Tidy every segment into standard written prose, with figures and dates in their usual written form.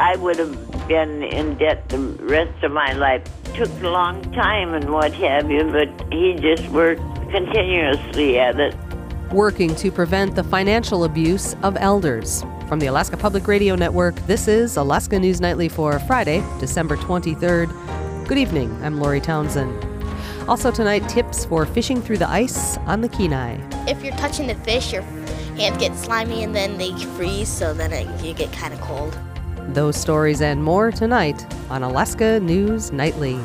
I would have been in debt the rest of my life. Took a long time and what have you, but he just worked continuously at it. Working to prevent the financial abuse of elders. From the Alaska Public Radio Network, this is Alaska News Nightly for Friday, December 23rd. Good evening, I'm Lori Townsend. Also tonight, tips for fishing through the ice on the Kenai. If you're touching the fish, your hands get slimy and then they freeze, so then you get kind of cold. Those stories and more tonight on Alaska News Nightly.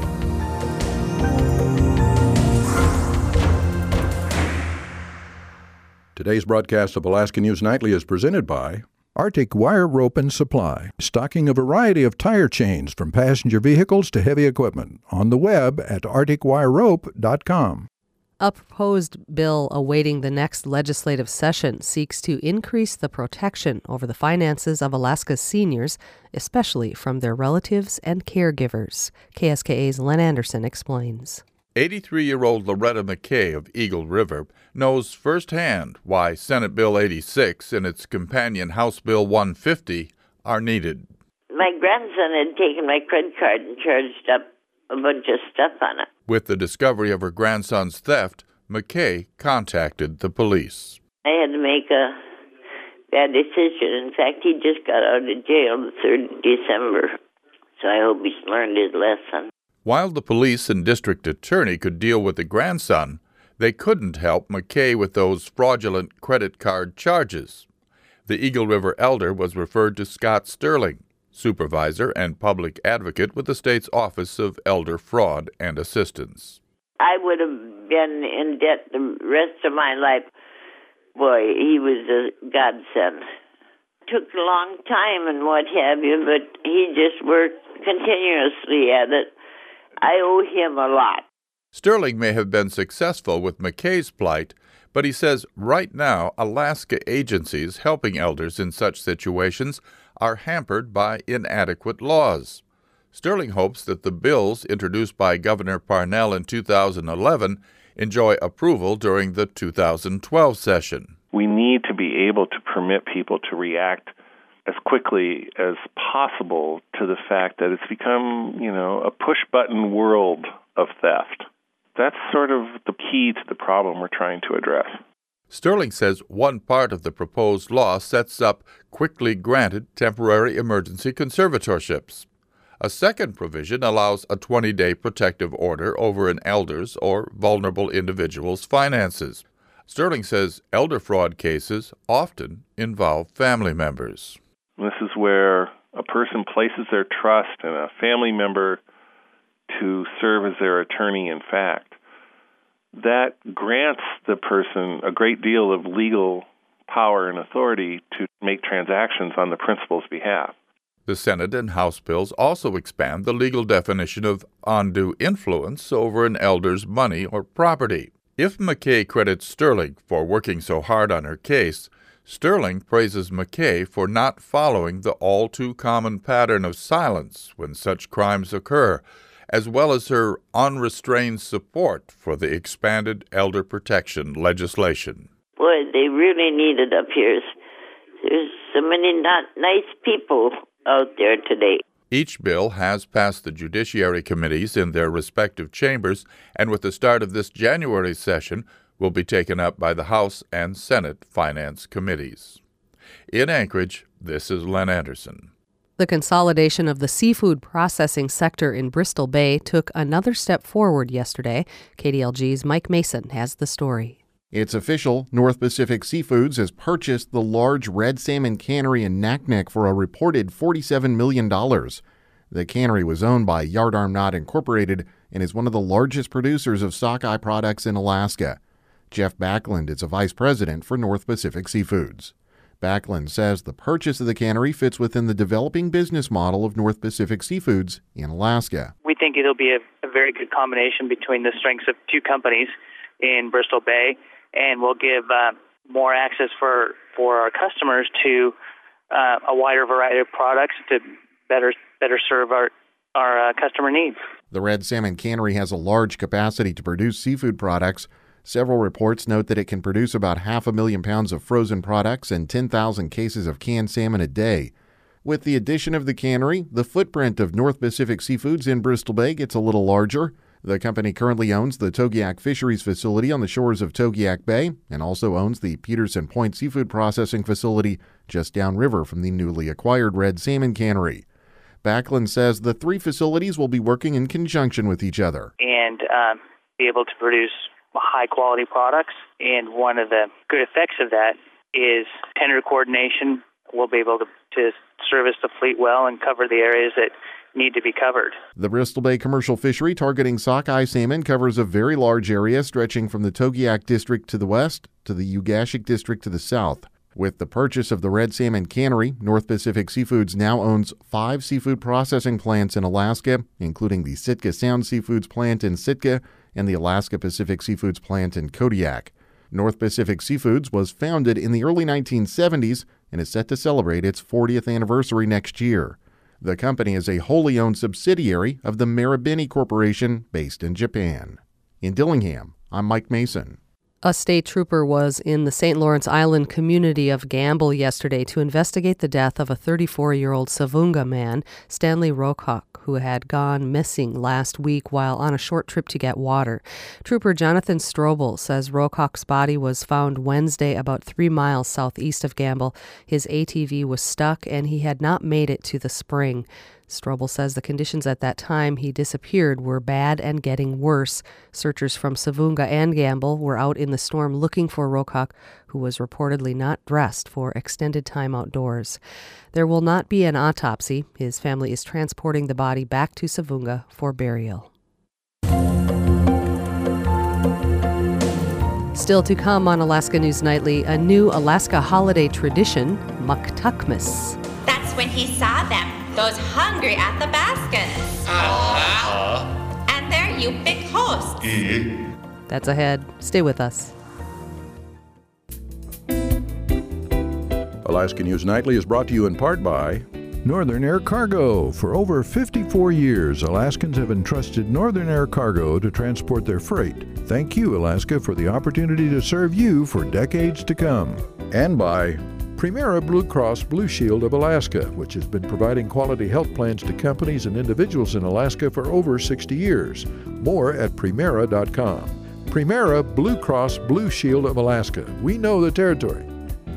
Today's broadcast of Alaska News Nightly is presented by Arctic Wire Rope and Supply, stocking a variety of tire chains from passenger vehicles to heavy equipment. On the web at arctwirerope.com. A proposed bill awaiting the next legislative session seeks to increase the protection over the finances of Alaska's seniors, especially from their relatives and caregivers. KSKA's Len Anderson explains. 83-year-old Loretta McKay of Eagle River knows firsthand why Senate Bill 86 and its companion House Bill 150 are needed. My grandson had taken my credit card and charged up a bunch of stuff on it. With the discovery of her grandson's theft, McKay contacted the police. I had to make a bad decision. In fact, he just got out of jail the 3rd of December, so I hope he's learned his lesson. While the police and district attorney could deal with the grandson, they couldn't help McKay with those fraudulent credit card charges. The Eagle River elder was referred to Scott Sterling, supervisor and public advocate with the state's Office of Elder Fraud and Assistance. I would have been in debt the rest of my life. Boy, he was a godsend. Took a long time and what have you, but he just worked continuously at it. I owe him a lot. Sterling may have been successful with McKay's plight, but he says right now Alaska agencies helping elders in such situations are hampered by inadequate laws. Sterling hopes that the bills introduced by Governor Parnell in 2011 enjoy approval during the 2012 session. We need to be able to permit people to react as quickly as possible to the fact that it's become, a push-button world of theft. That's sort of the key to the problem we're trying to address. Sterling says one part of the proposed law sets up quickly granted temporary emergency conservatorships. A second provision allows a 20-day protective order over an elder's or vulnerable individual's finances. Sterling says elder fraud cases often involve family members. This is where a person places their trust in a family member to serve as their attorney in fact. That grants the person a great deal of legal power and authority to make transactions on the principal's behalf. The Senate and House bills also expand the legal definition of undue influence over an elder's money or property. If McKay credits Sterling for working so hard on her case, Sterling praises McKay for not following the all-too-common pattern of silence when such crimes occur, as well as her unrestrained support for the expanded elder protection legislation. Boy, they really need it up here. There's so many not nice people out there today. Each bill has passed the judiciary committees in their respective chambers, and with the start of this January session, will be taken up by the House and Senate Finance Committees. In Anchorage, this is Len Anderson. The consolidation of the seafood processing sector in Bristol Bay took another step forward yesterday. KDLG's Mike Mason has the story. It's official. North Pacific Seafoods has purchased the large red salmon cannery in Naknek for a reported $47 million. The cannery was owned by Yardarm Knot Incorporated and is one of the largest producers of sockeye products in Alaska. Jeff Backlund is a vice president for North Pacific Seafoods. Backlund says the purchase of the cannery fits within the developing business model of North Pacific Seafoods in Alaska. We think it'll be a very good combination between the strengths of two companies in Bristol Bay, and will give more access for our customers to a wider variety of products to better serve our customer needs. The red salmon cannery has a large capacity to produce seafood products. Several reports note that it can produce about 500,000 pounds of frozen products and 10,000 cases of canned salmon a day. With the addition of the cannery, the footprint of North Pacific Seafoods in Bristol Bay gets a little larger. The company currently owns the Togiak Fisheries Facility on the shores of Togiak Bay and also owns the Peterson Point Seafood Processing Facility just downriver from the newly acquired red salmon cannery. Backlund says the three facilities will be working in conjunction with each other. And be able to produce high-quality products. And one of the good effects of that is tender coordination. We'll be able to service the fleet well and cover the areas that need to be covered. The Bristol Bay commercial fishery targeting sockeye salmon covers a very large area stretching from the Togiak district to the west to the Ugashik district to the south. With the purchase of the red salmon cannery, North Pacific Seafoods now owns 5 seafood processing plants in Alaska, including the Sitka Sound Seafoods plant in Sitka and the Alaska Pacific Seafoods plant in Kodiak. North Pacific Seafoods was founded in the early 1970s and is set to celebrate its 40th anniversary next year. The company is a wholly owned subsidiary of the Marubeni Corporation based in Japan. In Dillingham, I'm Mike Mason. A state trooper was in the St. Lawrence Island community of Gamble yesterday to investigate the death of a 34-year-old Savunga man, Stanley Rocock, who had gone missing last week while on a short trip to get water. Trooper Jonathan Strobel says Rocock's body was found Wednesday about 3 miles southeast of Gamble. His ATV was stuck and he had not made it to the spring. Strobel says the conditions at that time he disappeared were bad and getting worse. Searchers from Savunga and Gamble were out in the storm looking for Rocock, who was reportedly not dressed for extended time outdoors. There will not be an autopsy. His family is transporting the body back to Savunga for burial. Still to come on Alaska News Nightly, a new Alaska holiday tradition, Muktukmas. That's when he saw them. Those hungry at the baskets. And they're you big hosts. That's ahead. Stay with us. Alaska News Nightly is brought to you in part by Northern Air Cargo. For over 54 years, Alaskans have entrusted Northern Air Cargo to transport their freight. Thank you, Alaska, for the opportunity to serve you for decades to come. And by Primera Blue Cross Blue Shield of Alaska, which has been providing quality health plans to companies and individuals in Alaska for over 60 years. More at Primera.com. Primera Blue Cross Blue Shield of Alaska. We know the territory.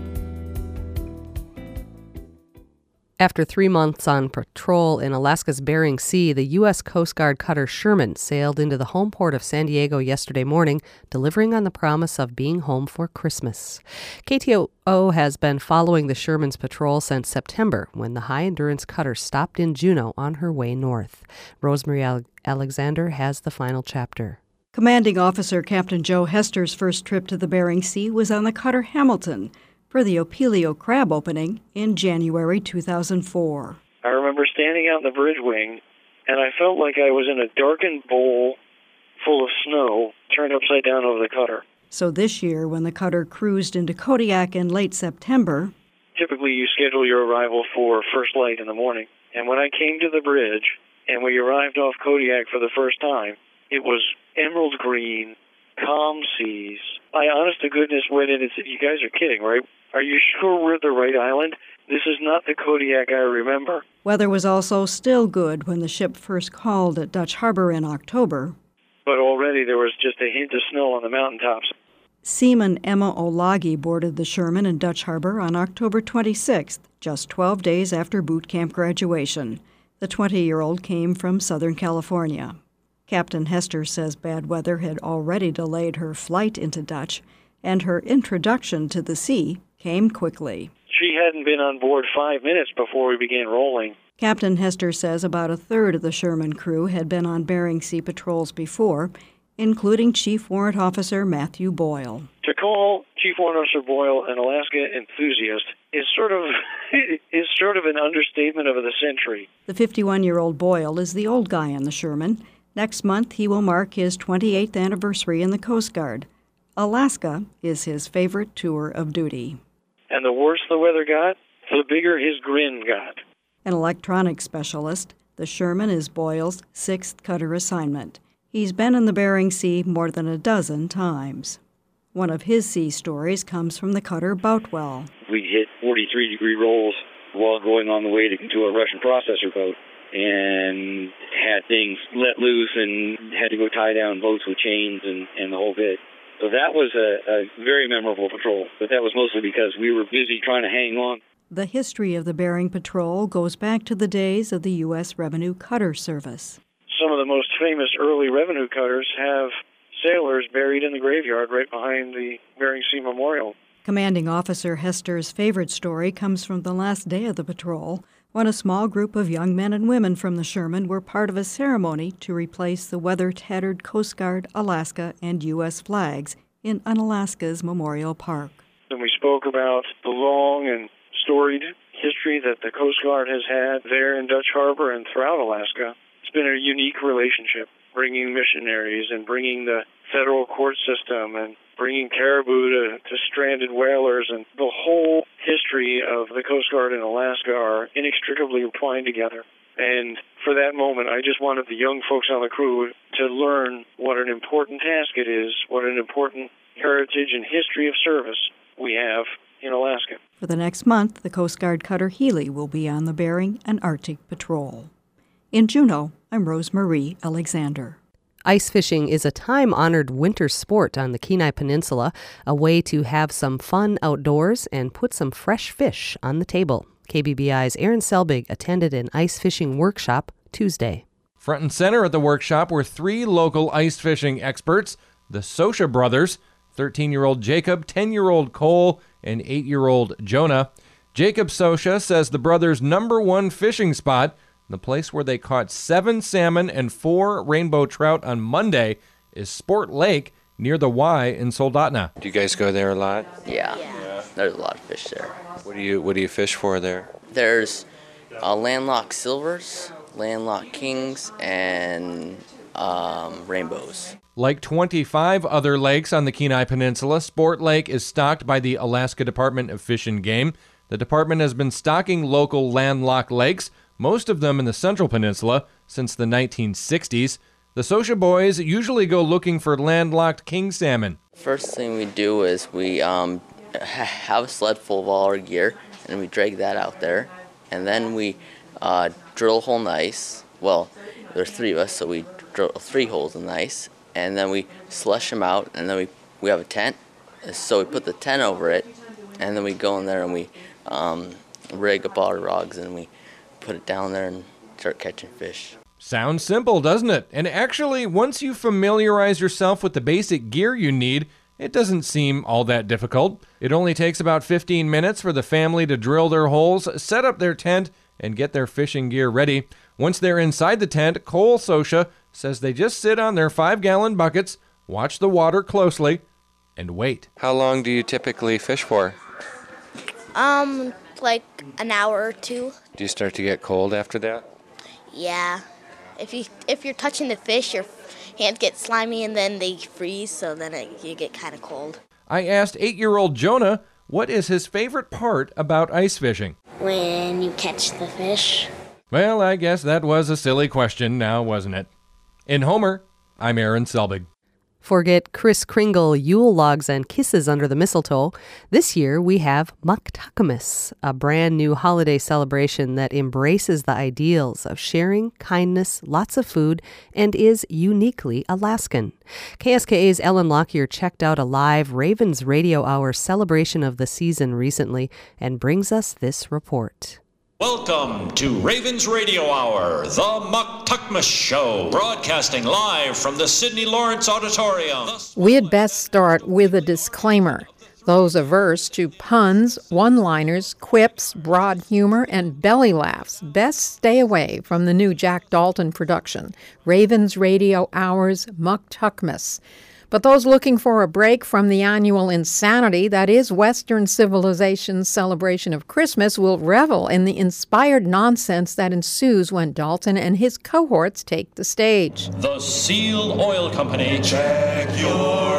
After 3 months on patrol in Alaska's Bering Sea, the U.S. Coast Guard cutter Sherman sailed into the home port of San Diego yesterday morning, delivering on the promise of being home for Christmas. KTOO has been following the Sherman's patrol since September, when the high-endurance cutter stopped in Juneau on her way north. Rosemary Alexander has the final chapter. Commanding Officer Captain Joe Hester's first trip to the Bering Sea was on the cutter Hamilton for the Opelio crab opening in January 2004. I remember standing out in the bridge wing, and I felt like I was in a darkened bowl full of snow turned upside down over the cutter. So this year, when the cutter cruised into Kodiak in late September, typically you schedule your arrival for first light in the morning. And when I came to the bridge and we arrived off Kodiak for the first time, it was emerald green, calm seas. I honest to goodness went in and said, "You guys are kidding, right? Are you sure we're at the right island? This is not the Kodiak I remember." Weather was also still good when the ship first called at Dutch Harbor in October. But already there was just a hint of snow on the mountaintops. Seaman Emma Olagi boarded the Sherman in Dutch Harbor on October 26th, just 12 days after boot camp graduation. The 20-year-old came from Southern California. Captain Hester says bad weather had already delayed her flight into Dutch, and her introduction to the sea came quickly. She hadn't been on board 5 minutes before we began rolling. Captain Hester says about a third of the Sherman crew had been on Bering Sea patrols before, including Chief Warrant Officer Matthew Boyle. To call Chief Warrant Officer Boyle an Alaska enthusiast is sort of an understatement of the century. The 51-year-old Boyle is the old guy on the Sherman. Next month, he will mark his 28th anniversary in the Coast Guard. Alaska is his favorite tour of duty. And the worse the weather got, the bigger his grin got. An electronics specialist, the Sherman is Boyle's 6th cutter assignment. He's been in the Bering Sea more than a dozen times. One of his sea stories comes from the cutter Boutwell. We hit 43-degree rolls while going on the way to a Russian processor boat, and had things let loose and had to go tie down boats with chains and the whole bit. So that was a very memorable patrol, but that was mostly because we were busy trying to hang on. The history of the Bering Patrol goes back to the days of the U.S. Revenue Cutter Service. Some of the most famous early revenue cutters have sailors buried in the graveyard right behind the Bering Sea Memorial. Commanding Officer Hester's favorite story comes from the last day of the patrol, when a small group of young men and women from the Sherman were part of a ceremony to replace the weather-tattered Coast Guard, Alaska, and U.S. flags in Unalaska's Memorial Park. And we spoke about the long and storied history that the Coast Guard has had there in Dutch Harbor and throughout Alaska. It's been a unique relationship, bringing missionaries and bringing the federal court system and bringing caribou to stranded whalers, and the whole history of the Coast Guard in Alaska are inextricably entwined together. And for that moment, I just wanted the young folks on the crew to learn what an important task it is, what an important heritage and history of service we have in Alaska. For the next month, the Coast Guard cutter Healy will be on the Bering and Arctic Patrol. In Juneau, I'm Rose Marie Alexander. Ice fishing is a time-honored winter sport on the Kenai Peninsula, a way to have some fun outdoors and put some fresh fish on the table. KBBI's Aaron Selbig attended an ice fishing workshop Tuesday. Front and center at the workshop were 3 local ice fishing experts, the Sosha brothers, 13-year-old Jacob, 10-year-old Cole, and 8-year-old Jonah. Jacob Sosha says the brothers' #1 fishing spot, the place where they caught 7 salmon and 4 rainbow trout on Monday, is Sport Lake near the Y in Soldotna. Do you guys go there a lot? Yeah. There's a lot of fish there. What do you fish for there? There's landlocked silvers, landlocked kings, and rainbows. Like 25 other lakes on the Kenai Peninsula, Sport Lake is stocked by the Alaska Department of Fish and Game. The department has been stocking local landlocked lakes, most of them in the Central Peninsula, since the 1960s. The Sosha boys usually go looking for landlocked king salmon. First thing we do is we have a sled full of all our gear, and we drag that out there. And then we drill a hole in the ice. Well, there's 3 of us, so we drill 3 holes in the ice. And then we slush them out, and then we have a tent. So we put the tent over it, and then we go in there and we rig up all our rods, and we put it down there and start catching fish. Sounds simple, doesn't it? And actually, once you familiarize yourself with the basic gear you need, it doesn't seem all that difficult. It only takes about 15 minutes for the family to drill their holes, set up their tent, and get their fishing gear ready. Once they're inside the tent, Cole Sosha says they just sit on their 5-gallon buckets, watch the water closely, and wait. How long do you typically fish for? Like an hour or 2. Do you start to get cold after that? Yeah. If you're touching the fish, your hands get slimy and then they freeze, so then you get kind of cold. I asked 8-year-old Jonah what is his favorite part about ice fishing. When you catch the fish. Well, I guess that was a silly question now, wasn't it? In Homer, I'm Aaron Selbig. Forget Kris Kringle, Yule logs, and kisses under the mistletoe. This year we have Muktakmas, a brand new holiday celebration that embraces the ideals of sharing, kindness, lots of food, and is uniquely Alaskan. KSKA's Ellen Lockyer checked out a live Ravens Radio Hour celebration of the season recently and brings us this report. Welcome to Ravens Radio Hour, the Muktakmas Show, broadcasting live from the Sidney Lawrence Auditorium. We had best start with a disclaimer. Those averse to puns, one-liners, quips, broad humor, and belly laughs best stay away from the new Jack Dalton production, Ravens Radio Hour's Muktakmas. But those looking for a break from the annual insanity that is Western civilization's celebration of Christmas will revel in the inspired nonsense that ensues when Dalton and his cohorts take the stage. The Seal Oil Company, check your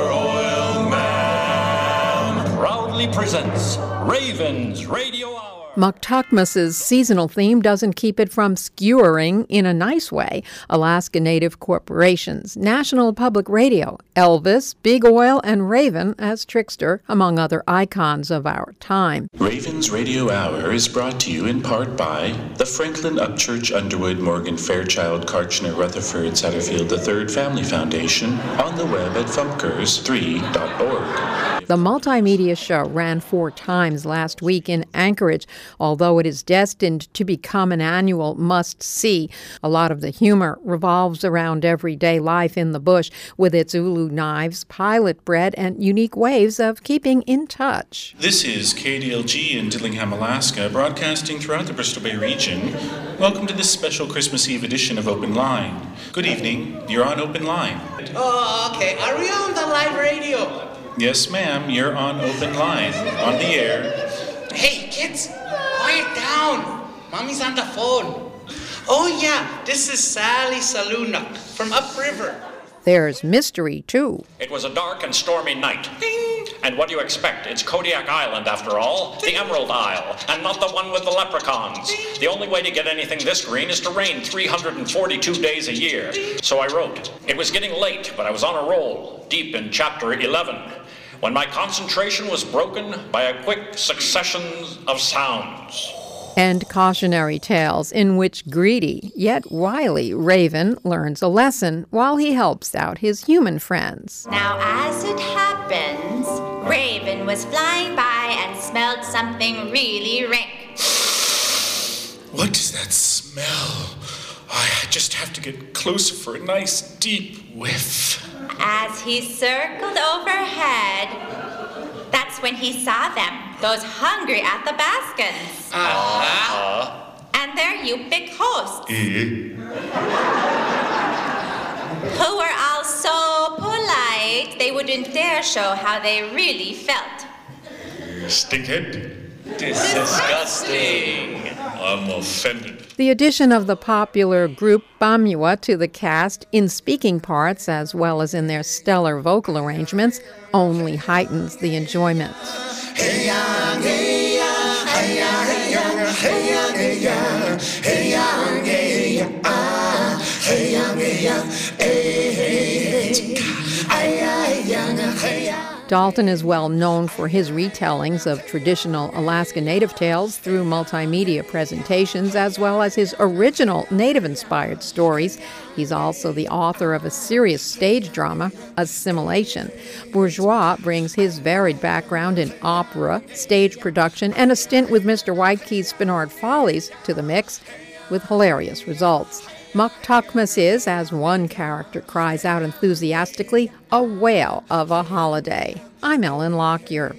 oil, ma'am, proudly presents Ravens Radio Hour. Muktakmas's seasonal theme doesn't keep it from skewering, in a nice way, Alaska Native corporations, National Public Radio, Elvis, Big Oil, and Raven as trickster, among other icons of our time. Raven's Radio Hour is brought to you in part by the Franklin Upchurch Underwood Morgan Fairchild Karchner Rutherford Satterfield III Family Foundation, on the web at funkers3.org. The multimedia show ran 4 times last week in Anchorage, although it is destined to become an annual must-see. A lot of the humor revolves around everyday life in the bush, with its ulu knives, pilot bread, and unique ways of keeping in touch. This is KDLG in Dillingham, Alaska, broadcasting throughout the Bristol Bay region. Welcome to this special Christmas Eve edition of Open Line. Good evening, you're on Open Line. Oh, okay. Are we on the live radio? Yes, ma'am, you're on Open Line, on the air. Hey, kids, quiet down. Mommy's on the phone. Oh, yeah, this is Sally Salunuk from upriver. There's mystery, too. It was a dark and stormy night. Ding! And what do you expect? It's Kodiak Island, after all. Ding! The Emerald Isle, and not the one with the leprechauns. Ding! The only way to get anything this green is to rain 342 days a year. Ding! So I wrote. It was getting late, but I was on a roll, deep in chapter 11, when my concentration was broken by a quick succession of sounds. And cautionary tales in which greedy, yet wily Raven learns a lesson while he helps out his human friends. Now, as it happens, Raven was flying by and smelled something really rank. What is that smell? I just have to get closer for a nice deep whiff. As he circled overhead, that's when he saw them, those hungry at the Baskins. And their big hosts, who were all so polite they wouldn't dare show how they really felt. Stinkhead. Disgusting. I'm offended. The addition of the popular group Bamua to the cast in speaking parts as well as in their stellar vocal arrangements only heightens the enjoyment. Dalton is well known for his retellings of traditional Alaska Native tales through multimedia presentations, as well as his original Native-inspired stories. He's also the author of a serious stage drama, Assimilation. Bourgeois brings his varied background in opera, stage production, and a stint with Mr. Whitekey's Spinard Follies to the mix, with hilarious results. Muktakmas is, as one character cries out enthusiastically, a whale of a holiday. I'm Ellen Lockyer.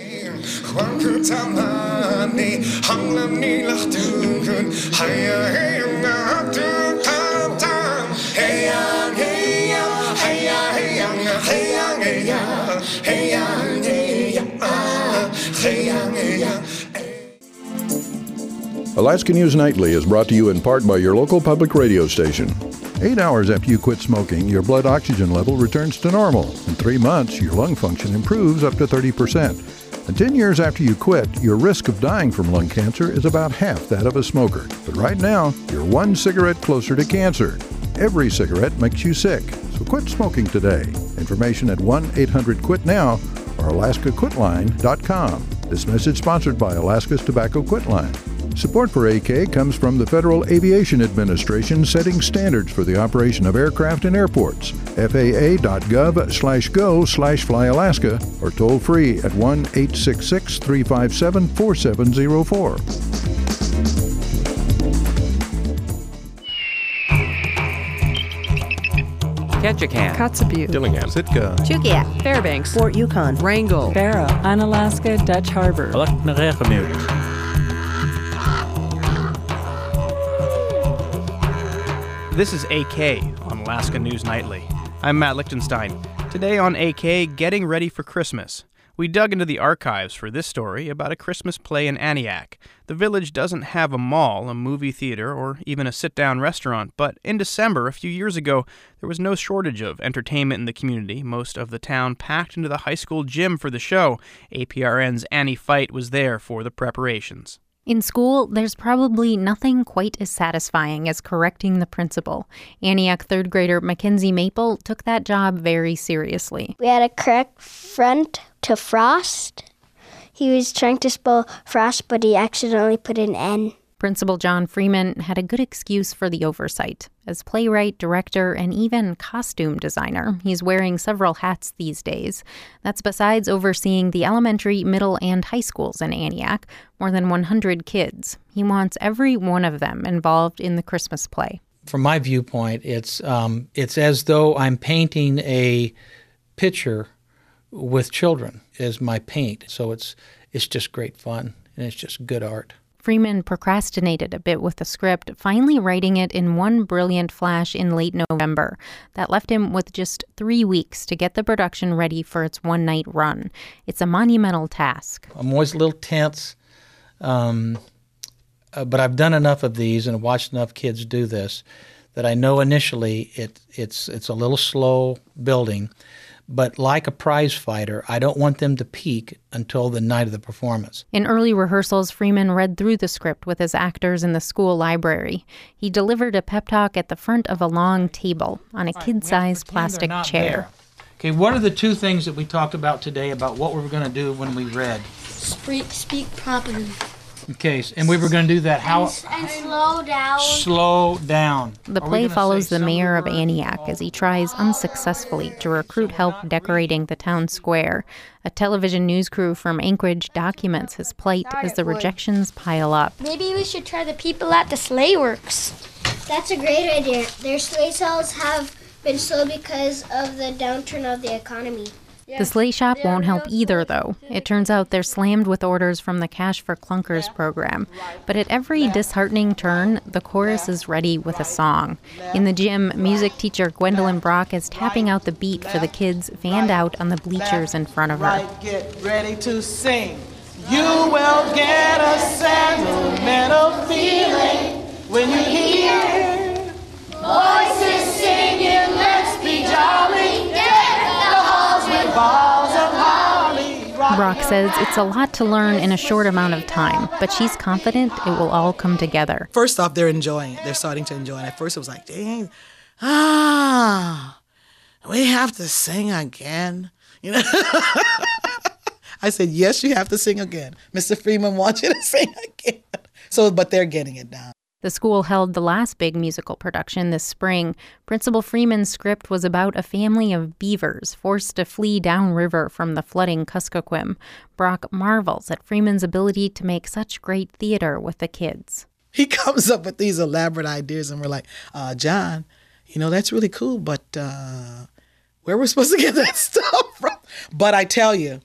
Alaska News Nightly is brought to you in part by your local public radio station. 8 hours after you quit smoking, your blood oxygen level returns to normal. In 3 months, your lung function improves up to 30%. And 10 years after you quit, your risk of dying from lung cancer is about half that of a smoker. But right now, you're 1 cigarette closer to cancer. Every cigarette makes you sick, so quit smoking today. Information at 1-800-QUIT-NOW or alaskaquitline.com. This message sponsored by Alaska's Tobacco Quit Line. Support for AK comes from the Federal Aviation Administration setting standards for the operation of aircraft and airports. FAA.gov/go/flyalaska or toll free at 1-866-357-4704. Ketchikan, Kotzebue, Dillingham, Sitka, Chugiak, Fairbanks, Fort Yukon, Wrangell, Barrow, Unalaska, Dutch Harbor. This is AK on Alaska News Nightly. I'm Matt Lichtenstein. Today on AK, Getting Ready for Christmas. We dug into the archives for this story about a Christmas play in Aniak. The village doesn't have a mall, a movie theater, or even a sit-down restaurant, but in December, a few years ago, there was no shortage of entertainment in the community. Most of the town packed into the high school gym for the show. APRN's Annie Fight was there for the preparations. In school, there's probably nothing quite as satisfying as correcting the principal. Antioch third grader Mackenzie Maple took that job very seriously. We had to correct front to frost. He was trying to spell frost, but he accidentally put an N. Principal John Freeman had a good excuse for the oversight. As playwright, director, and even costume designer, he's wearing several hats these days. That's besides overseeing the elementary, middle, and high schools in Antioch, more than 100 kids. He wants every one of them involved in the Christmas play. From my viewpoint, it's as though I'm painting a picture with children as my paint. So it's just great fun, and it's just good art. Freeman procrastinated a bit with the script, finally writing it in one brilliant flash in late November. That left him with just 3 weeks to get the production ready for its one-night run. It's a monumental task. I'm always a little tense, but I've done enough of these and watched enough kids do this that I know initially it's a little slow building. But like a prize fighter, I don't want them to peak until the night of the performance. In early rehearsals, Freeman read through the script with his actors in the school library. He delivered a pep talk at the front of a long table on a kid-sized plastic chair. Okay, what are the two things that we talked about today about what we were going to do when we read? Speak properly. Okay, and we were going to do that how? And slow down. Slow down. The play follows the mayor of Antioch as he tries unsuccessfully to recruit help decorating the town square. A television news crew from Anchorage documents his plight as the rejections pile up. Maybe we should try the people at the Sleigh Works. That's a great idea. Their sleigh sales have been slow because of the downturn of the economy. The sleigh shop won't help either, though. It turns out they're slammed with orders from the Cash for Clunkers program. But at every disheartening turn, the chorus is ready with a song. In the gym, music teacher Gwendolyn Brock is tapping out the beat for the kids fanned out on the bleachers in front of her. Right, get ready to sing. You will get a sentimental feeling when you hear voices singing, let's be jolly. Brock says it's a lot to learn in a short amount of time, but she's confident it will all come together. First off, they're enjoying it. They're starting to enjoy it. At first, it was like, dang, we have to sing again. You know, I said, yes, you have to sing again. Mr. Freeman wants you to sing again. But they're getting it down. The school held the last big musical production this spring. Principal Freeman's script was about a family of beavers forced to flee downriver from the flooding Kuskokwim. Brock marvels at Freeman's ability to make such great theater with the kids. He comes up with these elaborate ideas, and we're like, John, that's really cool, but where are we supposed to get that stuff from? But I tell you,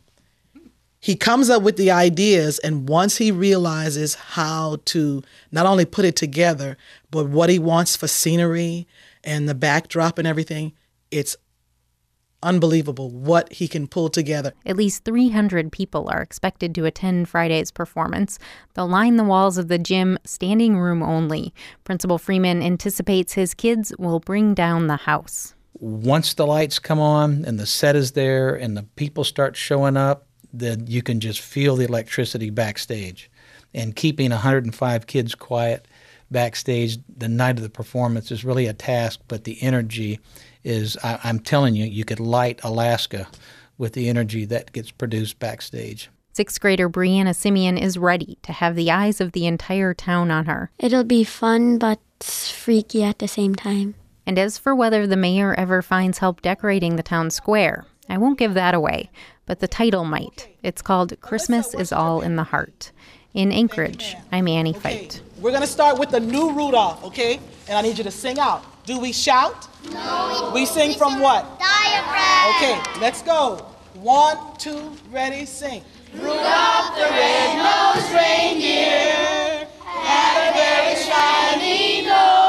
he comes up with the ideas, and once he realizes how to not only put it together, but what he wants for scenery and the backdrop and everything, it's unbelievable what he can pull together. At least 300 people are expected to attend Friday's performance. They'll line the walls of the gym, standing room only. Principal Freeman anticipates his kids will bring down the house. Once the lights come on and the set is there and the people start showing up, then you can just feel the electricity backstage. And keeping 105 kids quiet backstage the night of the performance is really a task, but the energy is, I'm telling you, you could light Alaska with the energy that gets produced backstage. Sixth grader Brianna Simeon is ready to have the eyes of the entire town on her. It'll be fun, but freaky at the same time. And as for whether the mayor ever finds help decorating the town square, I won't give that away, but the title might. It's called Christmas is All in the Heart. In Anchorage, I'm Annie Feit. We're going to start with the new Rudolph, okay? And I need you to sing out. Do we shout? No. We sing from what? Diaphragm. Okay, let's go. 1, 2, ready, sing. Rudolph the red-nosed reindeer had a very shiny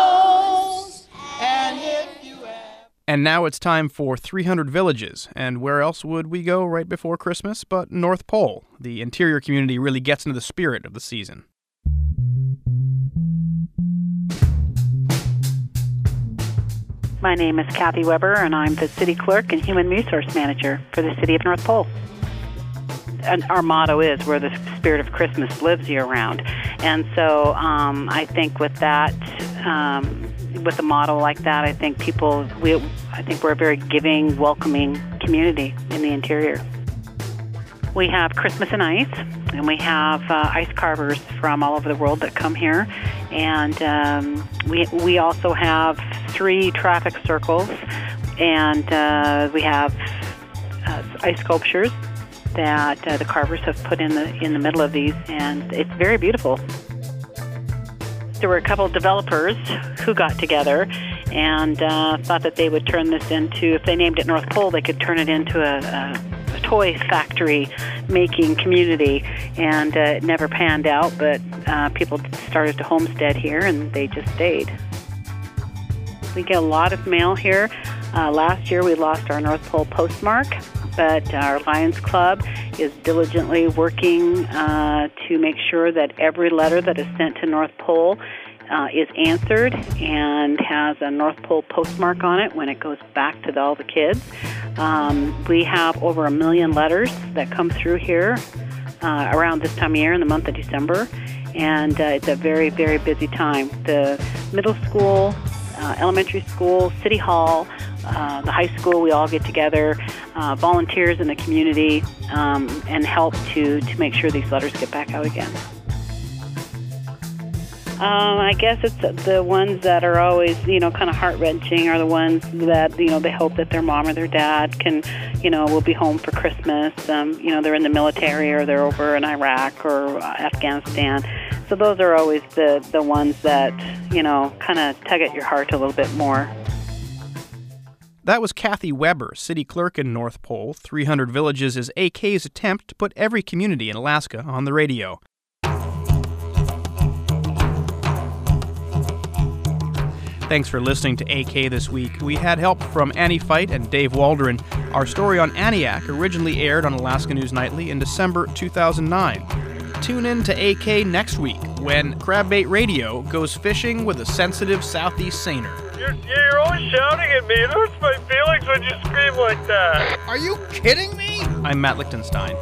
nose. And if you And now it's time for 300 Villages. And where else would we go right before Christmas but North Pole? The interior community really gets into the spirit of the season. My name is Kathy Weber, and I'm the City Clerk and Human Resource Manager for the City of North Pole. our motto is, where the spirit of Christmas lives year-round. And so I think with that, with a motto like that, I think we're a very giving, welcoming community in the interior. We have Christmas and Ice, and we have ice carvers from all over the world that come here. And we also have 3 traffic circles, and we have ice sculptures that the carvers have put in the middle of these, and it's very beautiful. There were a couple of developers who got together and thought that they would turn this into, if they named it North Pole, they could turn it into a toy factory making community, and it never panned out, but people started to homestead here and they just stayed. We get a lot of mail here. Last year we lost our North Pole postmark, but our Lions Club is diligently working to make sure that every letter that is sent to North Pole is answered and has a North Pole postmark on it when it goes back to all the kids. We have over 1 million letters that come through here around this time of year in the month of December, and it's a very, very busy time. The middle school, elementary school, City Hall, the high school, we all get together, volunteers in the community, and help to make sure these letters get back out again. I guess it's the ones that are always, kind of heart-wrenching are the ones that, they hope that their mom or their dad will be home for Christmas. They're in the military or they're over in Iraq or Afghanistan. So those are always the ones that, kind of tug at your heart a little bit more. That was Kathy Weber, city clerk in North Pole. 300 Villages is AK's attempt to put every community in Alaska on the radio. Thanks for listening to AK This Week. We had help from Annie Fight and Dave Waldron. Our story on Aniak originally aired on Alaska News Nightly in December 2009. Tune in to AK next week when Crabbait Radio goes fishing with a sensitive Southeast seiner. You're always shouting at me. It hurts my feelings when you scream like that. Are you kidding me? I'm Matt Lichtenstein.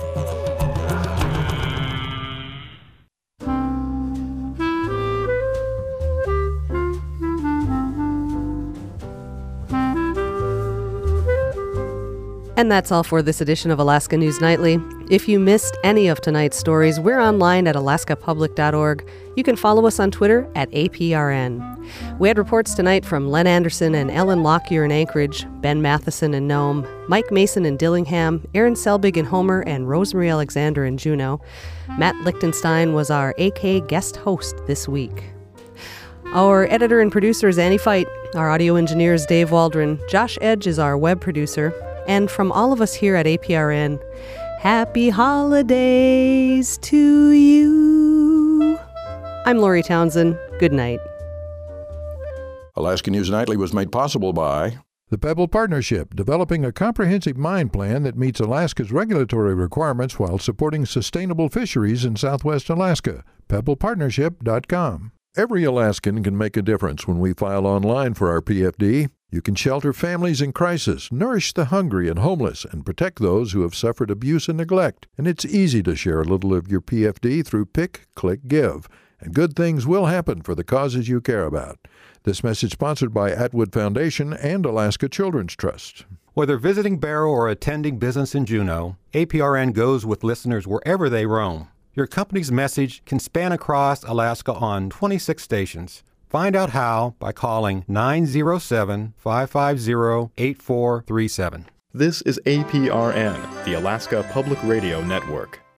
And that's all for this edition of Alaska News Nightly. If you missed any of tonight's stories, we're online at alaskapublic.org. You can follow us on Twitter at APRN. We had reports tonight from Len Anderson and Ellen Lockyer in Anchorage, Ben Matheson in Nome, Mike Mason in Dillingham, Aaron Selbig in Homer, and Rosemary Alexander in Juneau. Matt Lichtenstein was our AK guest host this week. Our editor and producer is Annie Fight. Our audio engineer is Dave Waldron. Josh Edge is our web producer. And from all of us here at APRN, happy holidays to you. I'm Lori Townsend. Good night. Alaska News Nightly was made possible by the Pebble Partnership, developing a comprehensive mine plan that meets Alaska's regulatory requirements while supporting sustainable fisheries in Southwest Alaska. PebblePartnership.com. Every Alaskan can make a difference when we file online for our PFD. You can shelter families in crisis, nourish the hungry and homeless, and protect those who have suffered abuse and neglect. And it's easy to share a little of your PFD through Pick, Click, Give. And good things will happen for the causes you care about. This message sponsored by Atwood Foundation and Alaska Children's Trust. Whether visiting Barrow or attending business in Juneau, APRN goes with listeners wherever they roam. Your company's message can span across Alaska on 26 stations. Find out how by calling 907-550-8437. This is APRN, the Alaska Public Radio Network.